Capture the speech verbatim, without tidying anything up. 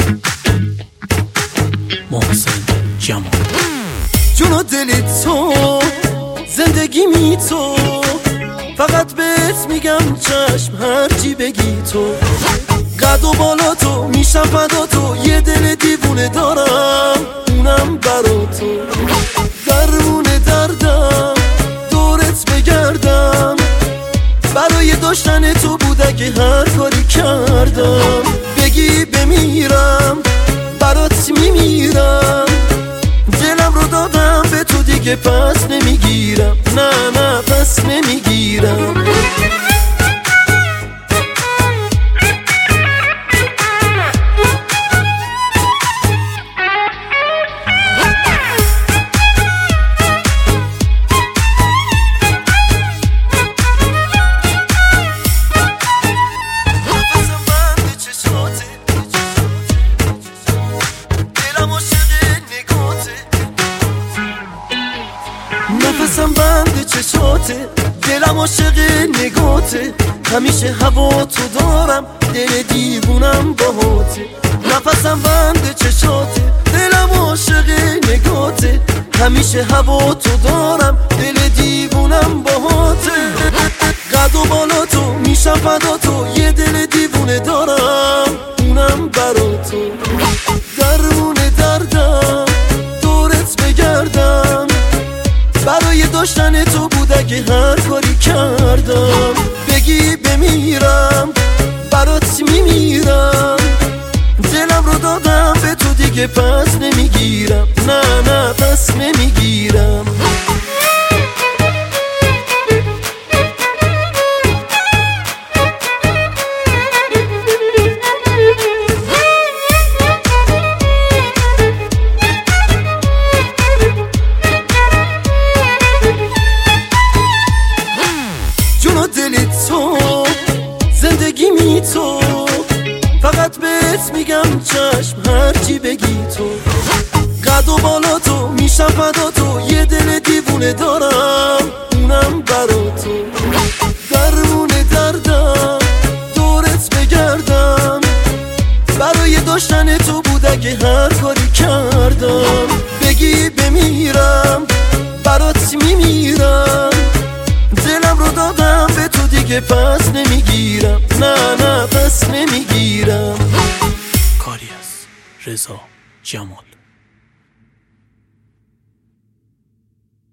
محسن جمال. جون و دلی تو، زندگی می تو، فقط بهت میگم چشم هرچی بگی تو. قد و بالا تو، میشم فدا تو، یه دل دیوونه دارم اونم برا تو. درمون دردم دورت بگردم، برای داشتن تو بود اگه هر کاری کردم. بگی بمیرم برات میمیرم، دلم رو دادم به تو دیگه پس نمیگیرم. نه نه پس نمیگیرم. نفسم بند چشاته، دلم عاشق نگاته، همیشه هوا تو دارم، دل دیوونم باهاته. نفسم بند چشاته، دلم عاشق نگاته، همیشه هوا تو دارم، دل دیوونم باهاته. قد و بالا تو، میشم فدا تو، یه دل دیوونه دارم اونم برا تو. درمون دردم دورت بگردم، برای داشتن تو بود اگه هر کاری کردم. بگی بمیرم برات میمیرم، دلم رو دادم به تو دیگه پس نمیگیرم. نه نه پس نمیگیرم. دلی تو، زندگی می تو، فقط بهت میگم چشم هرچی بگی تو. قد و بالا تو، میشم فدا تو، یه دل دیوونه دارم اونم برا تو. درمون دردم دورت بگردم، برای داشتن تو بود اگه هر کاری کردم. بگی بمیرم برات میمیرم، دلم رو دادم به تو دیگه پس نمیگیرم. نه نه پس نمیگیرم. کاری از رضا جمال.